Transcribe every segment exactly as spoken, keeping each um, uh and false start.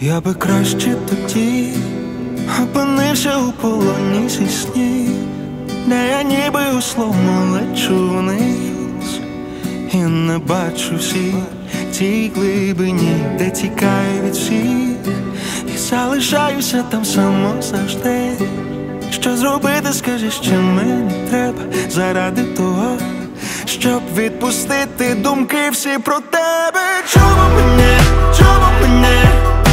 Я би краще тоді опинився у полоні зі снів, де я ніби условно лечу вниз і не бачу всіх тій глибині, де тікаю від всіх і залишаюся там само завжди. Що зробити, скажи, що мені треба заради того, щоб відпустити думки всі про тебе. Чому мене, чому мене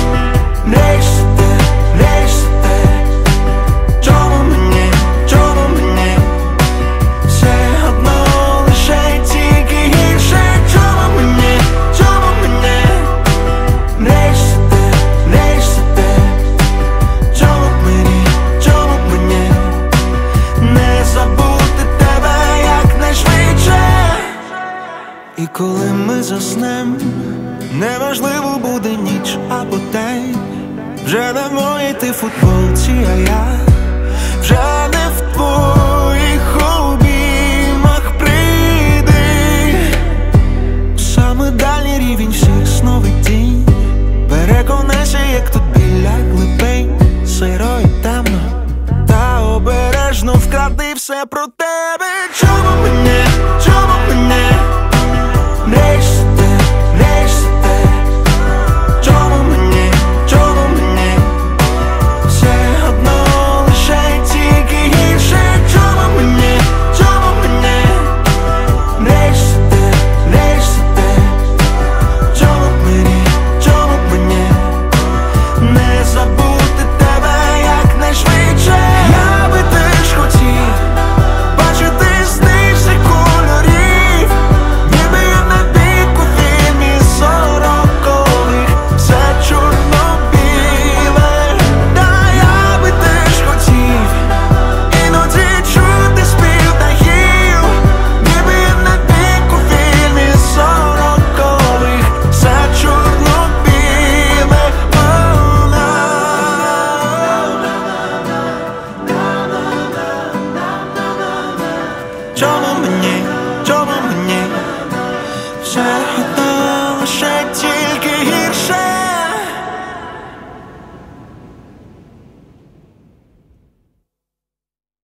нищите, нищите? Чому мені, чому мені все одно лише тільки гірше? Чому мені, чому мене нищите, нищите? Чому мені, чому мені не забути тебе якнайшвидше? І коли ми заснем, неважливо буде ніч або день, вже не в моїй ти футболці, а я вже не в твоїх обіймах. Прийди у саме дальній рівень всіх сновидінь, переконайся, як тут біля глибин сиро і темно, та обережно вкради все про тебе. Чому мене, чому мене нищите, нищите? Чому мені, чому мені все одно лише тільки гірше? Чому мені, чому мені нищите, нищите? Чому мені, чому мені не забути тебе якнайшвидше? Я би теж хотів бачити з тисяч кольорів, ніби я на біку фільмі сорокових, все чорно-біле. Та я би теж хотів іноді чути спів птахів, ніби я на біку фільмі сорокових, все чорно-біле. Чому мені, чому мені все одно лише ті